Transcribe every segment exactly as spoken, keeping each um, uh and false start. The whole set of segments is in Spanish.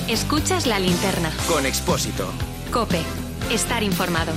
Escuchas La Linterna. Con Expósito. COPE. Estar informado.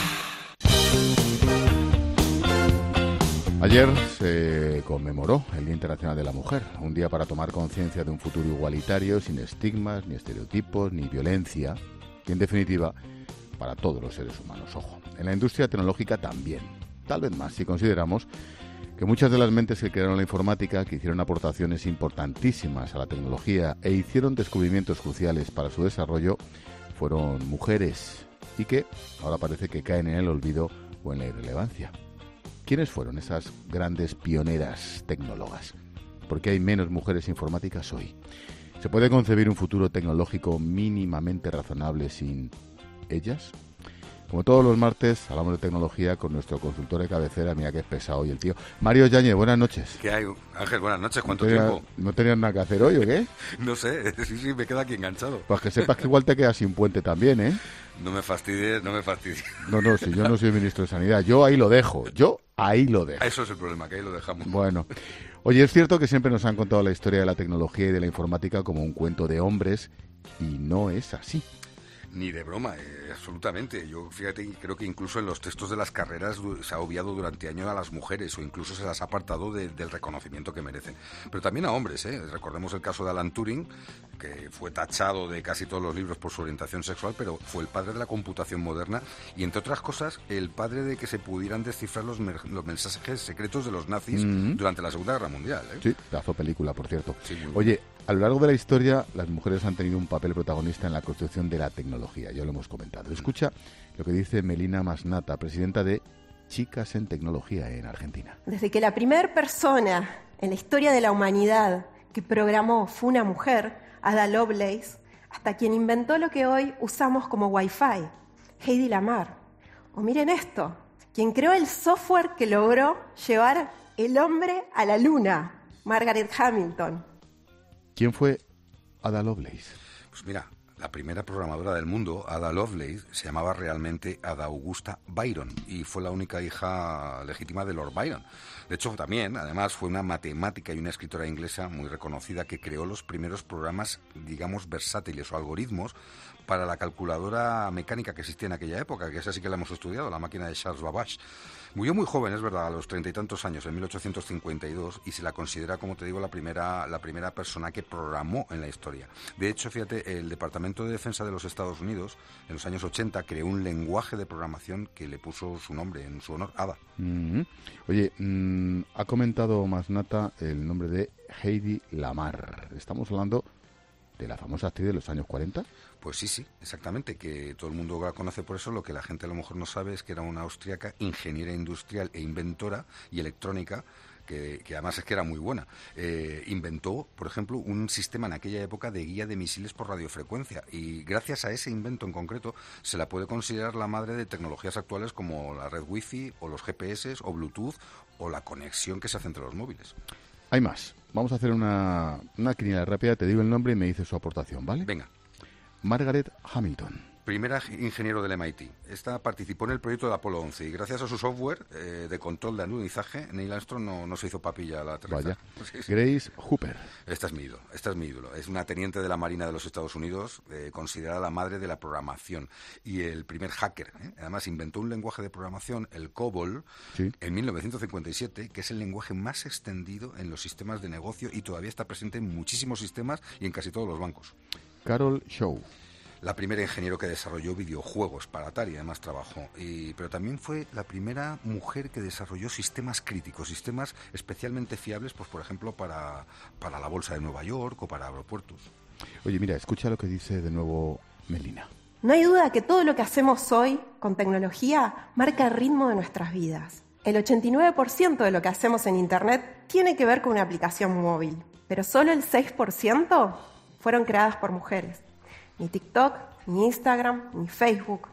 Ayer se conmemoró el Día Internacional de la Mujer, un día para tomar conciencia de un futuro igualitario, sin estigmas, ni estereotipos, ni violencia, y en definitiva, para todos los seres humanos. Ojo, en la industria tecnológica también, tal vez más, si consideramos que muchas de las mentes que crearon la informática, que hicieron aportaciones importantísimas a la tecnología e hicieron descubrimientos cruciales para su desarrollo, fueron mujeres, y que ahora parece que caen en el olvido o en la irrelevancia. ¿Quiénes fueron esas grandes pioneras tecnólogas? ¿Por qué hay menos mujeres informáticas hoy? ¿Se puede concebir un futuro tecnológico mínimamente razonable sin ellas? Como todos los martes, hablamos de tecnología con nuestro consultor de cabecera. Mira que es pesado hoy el tío. Mario Yáñez, buenas noches. ¿Qué hay, Ángel? Buenas noches. ¿Cuánto ¿No tenía, tiempo? ¿No tenías nada que hacer hoy o qué? No sé, sí, sí, me queda aquí enganchado. Pues que sepas que igual te quedas sin puente también, ¿eh? No me fastidies, no me fastidies. No, no, si yo no soy ministro de Sanidad, yo ahí lo dejo, yo ahí lo dejo. Eso es el problema, que ahí lo dejamos. Bueno, oye, es cierto que siempre nos han contado la historia de la tecnología y de la informática como un cuento de hombres, y no es así. Ni de broma, eh, absolutamente. Yo, fíjate, creo que incluso en los textos de las carreras se ha obviado durante años a las mujeres, o incluso se las ha apartado de, del reconocimiento que merecen. Pero también a hombres, ¿eh? Recordemos el caso de Alan Turing, que fue tachado de casi todos los libros por su orientación sexual, pero fue el padre de la computación moderna y, entre otras cosas, el padre de que se pudieran descifrar los, mer- los mensajes secretos de los nazis mm-hmm. durante la Segunda Guerra Mundial, ¿eh? Sí, pedazo película, por cierto. Sí, Oye, a lo largo de la historia, las mujeres han tenido un papel protagonista en la construcción de la tecnología, ya lo hemos comentado. Escucha lo que dice Melina Masnata, presidenta de Chicas en Tecnología en Argentina. Desde que la primera persona en la historia de la humanidad que programó fue una mujer, Ada Lovelace, hasta quien inventó lo que hoy usamos como Wi-Fi, Heidi Lamar. O miren esto, quien creó el software que logró llevar el hombre a la luna, Margaret Hamilton. ¿Quién fue Ada Lovelace? Pues mira, la primera programadora del mundo, Ada Lovelace, se llamaba realmente Ada Augusta Byron y fue la única hija legítima de Lord Byron. De hecho, también, además, fue una matemática y una escritora inglesa muy reconocida que creó los primeros programas, digamos, versátiles o algoritmos para la calculadora mecánica que existía en aquella época, que esa sí que la hemos estudiado, la máquina de Charles Babbage. Murió muy joven, es verdad, a los treinta y tantos años, en mil ochocientos cincuenta y dos, y se la considera, como te digo, la primera, la primera persona que programó en la historia. De hecho, fíjate, el Departamento de Defensa de los Estados Unidos, en los años ochenta, creó un lenguaje de programación que le puso su nombre, en su honor, Ada. Mm-hmm. Oye, mmm, ha comentado Masnata el nombre de Heidi Lamar. Estamos hablando de la famosa actriz de los años cuarenta. Pues sí, sí, exactamente, que todo el mundo la conoce por eso. Lo que la gente a lo mejor no sabe es que era una austríaca, ingeniera industrial e inventora y electrónica, que, que además es que era muy buena. Eh, inventó, por ejemplo, un sistema en aquella época de guía de misiles por radiofrecuencia, y gracias a ese invento en concreto se la puede considerar la madre de tecnologías actuales como la red Wi-Fi o los G P S o Bluetooth o la conexión que se hace entre los móviles. Hay más. Vamos a hacer una, una quiniela rápida. Te digo el nombre y me dices su aportación, ¿vale? Venga. Margaret Hamilton. Primera ingeniero del M I T. Esta participó en el proyecto del Apolo once y gracias a su software eh, de control de alunizaje, Neil Armstrong no, no se hizo papilla a la aterrizaje. Vaya. Sí, sí. Grace Hooper. Esta es mi ídolo, esta es mi ídolo. Es una teniente de la Marina de los Estados Unidos, eh, considerada la madre de la programación y el primer hacker, ¿eh? Además, inventó un lenguaje de programación, el COBOL, sí. en mil novecientos cincuenta y siete, que es el lenguaje más extendido en los sistemas de negocio y todavía está presente en muchísimos sistemas y en casi todos los bancos. Carol Shaw. La primera ingeniero que desarrolló videojuegos para Atari, además trabajó, y, pero también fue la primera mujer que desarrolló sistemas críticos, sistemas especialmente fiables, pues por ejemplo para, para la Bolsa de Nueva York o para aeropuertos. Oye, mira, escucha lo que dice de nuevo Melina. No hay duda que todo lo que hacemos hoy con tecnología marca el ritmo de nuestras vidas. El ochenta y nueve por ciento de lo que hacemos en Internet tiene que ver con una aplicación móvil, pero solo el seis por ciento fueron creadas por mujeres. Ni TikTok, ni Instagram, ni Facebook.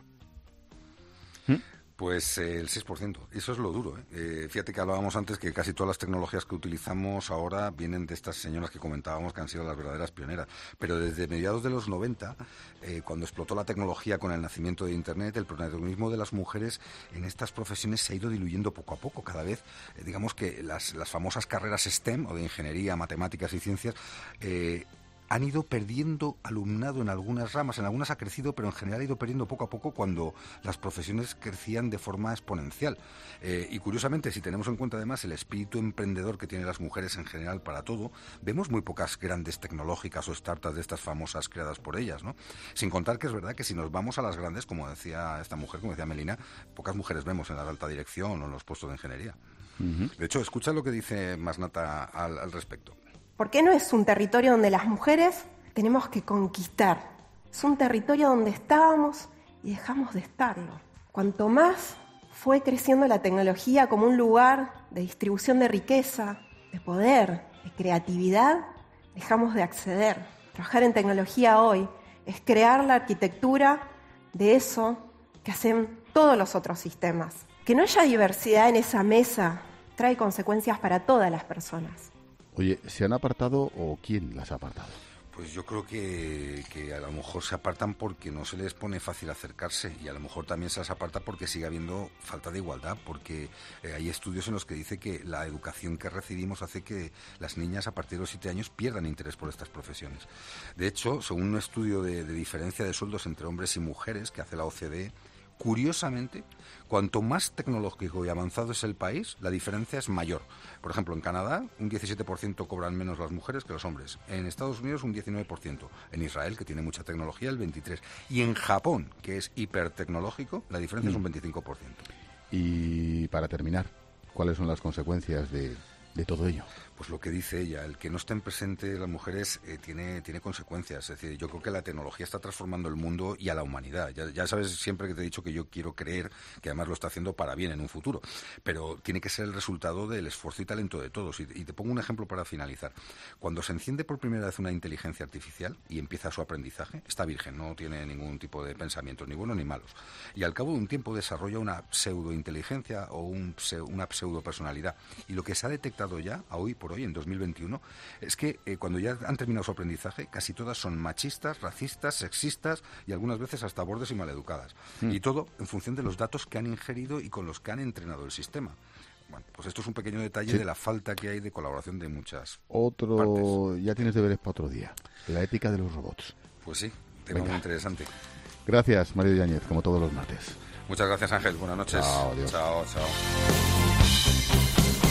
Pues eh, el seis por ciento, eso es lo duro, ¿eh? Eh, fíjate que hablábamos antes que casi todas las tecnologías que utilizamos ahora vienen de estas señoras que comentábamos que han sido las verdaderas pioneras, pero desde mediados de los noventa, eh, cuando explotó la tecnología con el nacimiento de Internet, el protagonismo de las mujeres en estas profesiones se ha ido diluyendo poco a poco, cada vez, eh, digamos que las, las famosas carreras STEM, o de ingeniería, matemáticas y ciencias, eh, han ido perdiendo alumnado en algunas ramas, en algunas ha crecido, pero en general ha ido perdiendo poco a poco cuando las profesiones crecían de forma exponencial. Eh, y curiosamente, si tenemos en cuenta además el espíritu emprendedor que tienen las mujeres en general para todo, vemos muy pocas grandes tecnológicas o startups de estas famosas creadas por ellas, ¿no? Sin contar que es verdad que si nos vamos a las grandes, como decía esta mujer, como decía Melina, pocas mujeres vemos en la alta dirección o en los puestos de ingeniería. Uh-huh. De hecho, escucha lo que dice Masnata al, al respecto. ¿Por qué no es un territorio donde las mujeres tenemos que conquistar? Es un territorio donde estábamos y dejamos de estarlo. Cuanto más fue creciendo la tecnología como un lugar de distribución de riqueza, de poder, de creatividad, dejamos de acceder. Trabajar en tecnología hoy es crear la arquitectura de eso que hacen todos los otros sistemas. Que no haya diversidad en esa mesa trae consecuencias para todas las personas. Oye, ¿se han apartado o quién las ha apartado? Pues yo creo que, que a lo mejor se apartan porque no se les pone fácil acercarse y a lo mejor también se las aparta porque sigue habiendo falta de igualdad, porque eh, hay estudios en los que dice que la educación que recibimos hace que las niñas a partir de los siete años pierdan interés por estas profesiones. De hecho, según un estudio de, de diferencia de sueldos entre hombres y mujeres que hace la O C D E, curiosamente, cuanto más tecnológico y avanzado es el país, la diferencia es mayor. Por ejemplo, en Canadá, un diecisiete por ciento cobran menos las mujeres que los hombres. En Estados Unidos, un diecinueve por ciento. En Israel, que tiene mucha tecnología, el veintitrés por ciento. Y en Japón, que es hipertecnológico, la diferencia mm. es un veinticinco por ciento. Y para terminar, ¿cuáles son las consecuencias de, de todo ello? Pues lo que dice ella, el que no estén presentes las mujeres eh, tiene, tiene consecuencias. Es decir, yo creo que la tecnología está transformando el mundo y a la humanidad. Ya, ya sabes siempre que te he dicho que yo quiero creer que además lo está haciendo para bien en un futuro. Pero tiene que ser el resultado del esfuerzo y talento de todos. Y, y te pongo un ejemplo para finalizar. Cuando se enciende por primera vez una inteligencia artificial y empieza su aprendizaje, está virgen, no tiene ningún tipo de pensamientos, ni buenos ni malos. Y al cabo de un tiempo desarrolla una pseudointeligencia o un, una pseudopersonalidad. Y lo que se ha detectado ya, a hoy por hoy, en dos mil veintiuno, es que eh, cuando ya han terminado su aprendizaje, casi todas son machistas, racistas, sexistas y algunas veces hasta bordes y maleducadas. Mm. Y todo en función de los datos que han ingerido y con los que han entrenado el sistema. Bueno, pues esto es un pequeño detalle sí. de la falta que hay de colaboración de muchas Otro, partes. Ya tienes deberes para otro día. La ética de los robots. Pues sí, tema Venga. muy interesante. Gracias, Mario Yáñez, como todos los martes. Muchas gracias, Ángel. Buenas noches. Chao, adiós. Chao, chao.